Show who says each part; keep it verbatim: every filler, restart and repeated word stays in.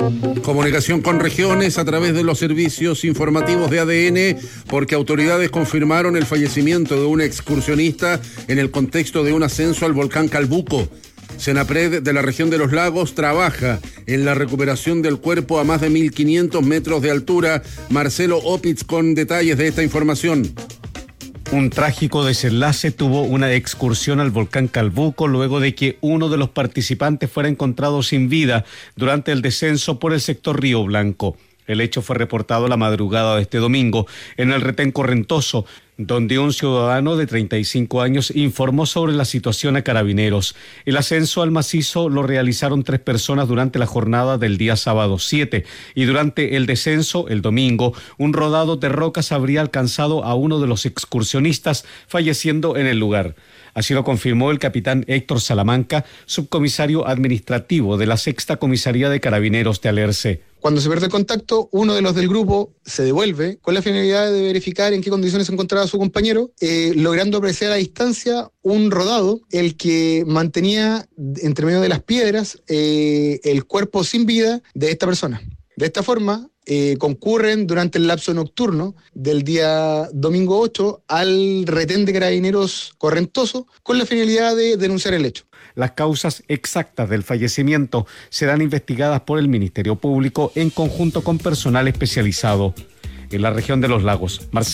Speaker 1: Comunicación con regiones a través de los servicios informativos de A D N, porque autoridades confirmaron el fallecimiento de un excursionista en el contexto de un ascenso al volcán Calbuco. Senapred de la región de los lagos trabaja en la recuperación del cuerpo a más de mil quinientos metros de altura. Marcelo Opitz con detalles de esta información.
Speaker 2: Un trágico desenlace tuvo una excursión al volcán Calbuco luego de que uno de los participantes fuera encontrado sin vida durante el descenso por el sector Río Blanco. El hecho fue reportado la madrugada de este domingo en el retén Correntoso, donde un ciudadano de treinta y cinco años informó sobre la situación a Carabineros. El ascenso al macizo lo realizaron tres personas durante la jornada del día sábado siete, y durante el descenso, el domingo, un rodado de rocas habría alcanzado a uno de los excursionistas, falleciendo en el lugar. Así lo confirmó el capitán Héctor Salamanca, subcomisario administrativo de la Sexta Comisaría de Carabineros de Alerce.
Speaker 3: Cuando se pierde el contacto, uno de los del grupo se devuelve con la finalidad de verificar en qué condiciones se encontraba su compañero, eh, logrando apreciar a distancia un rodado, el que mantenía entre medio de las piedras eh, el cuerpo sin vida de esta persona. De esta forma, eh, concurren durante el lapso nocturno del día domingo ocho al retén de Carabineros Correntoso con la finalidad de denunciar el hecho.
Speaker 2: Las causas exactas del fallecimiento serán investigadas por el Ministerio Público en conjunto con personal especializado. En la región de los lagos, Marcelo